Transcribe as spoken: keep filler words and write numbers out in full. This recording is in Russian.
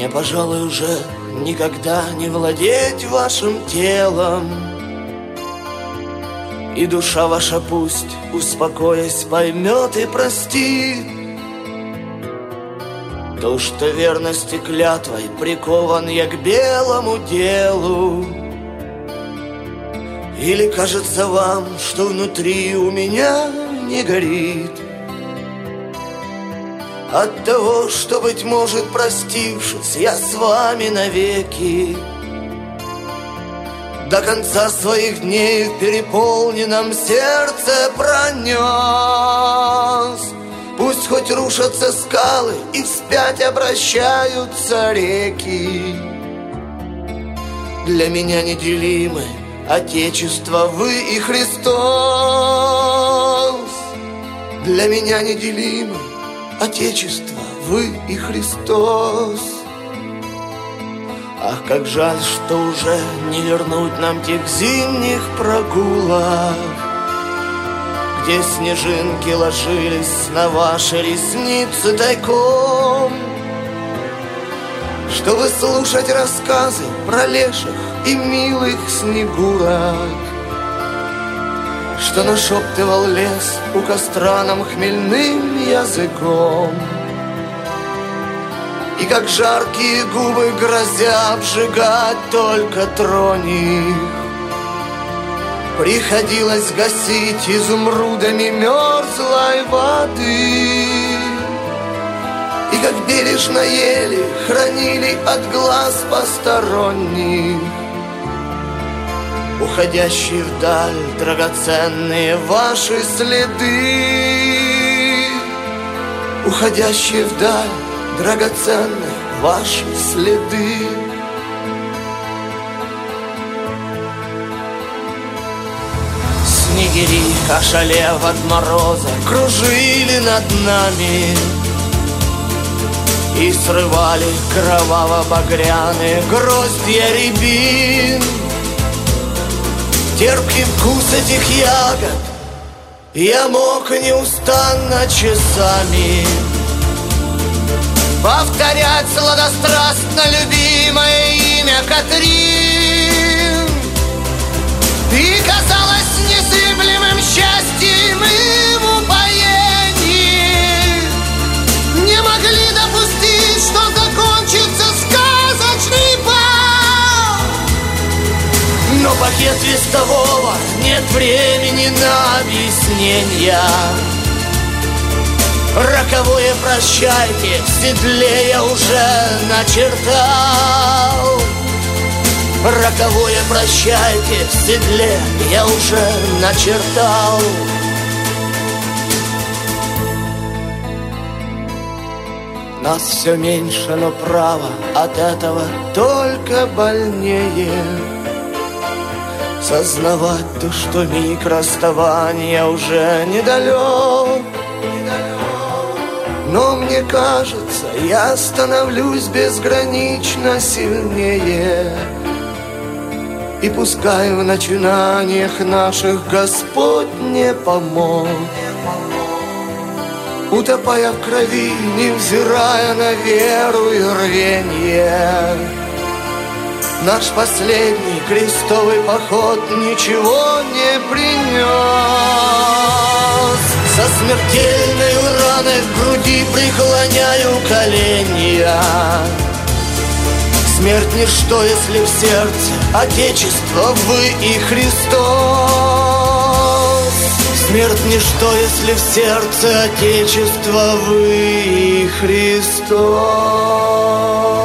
Мне, пожалуй, уже никогда не владеть вашим телом, и душа ваша пусть, успокоясь, поймет и простит то, что верности клятвой прикован я к белому делу. Или кажется вам, что внутри у меня не горит от того, что, быть может, простившись, я с вами навеки до конца своих дней в переполненном сердце пронес. Пусть хоть рушатся скалы и вспять обращаются реки, для меня неделимы Отечество вы и Христос. Для меня неделимы Отечество вы и Христос. Ах, как жаль, что уже не вернуть нам тех зимних прогулок, где снежинки ложились на ваши ресницы тайком, чтобы слушать рассказы про леших и милых снегурок, что нашептывал лес у костра нам хмельным языком. И как жаркие губы грозя обжигать только трони, приходилось гасить изумрудами мерзлой воды. И как бережно ели, хранили от глаз посторонних уходящие вдаль драгоценные ваши следы, уходящие вдаль драгоценные ваши следы. Снегири, ошалев от мороза, кружили над нами и срывали кроваво-багряные гроздья рябин. Терпкий вкус этих ягод я мог неустанно часами повторять сладострастно любимое имя Катрин. Ты казалась незыблемым счастьем и в упоении не могли допустить, что закончится сказочный бал. Но пакет вестового нет времени на объяснения. Роковое прощайте в седле я уже начертал. Роковое прощайте в седле я уже начертал. Нас все меньше, но право от этого только больнее сознавать то, что миг расставания уже недалек. Но мне кажется, я становлюсь безгранично сильнее, и пускай в начинаниях наших Господь не помог, утопая в крови, невзирая на веру и рвенье, наш последний крестовый поход ничего не принес. Со смертельной раной в груди преклоняю коленя. Смерть ничто, если в сердце Отечество вы и Христос. Смерть ничто, если в сердце Отечество вы и Христос.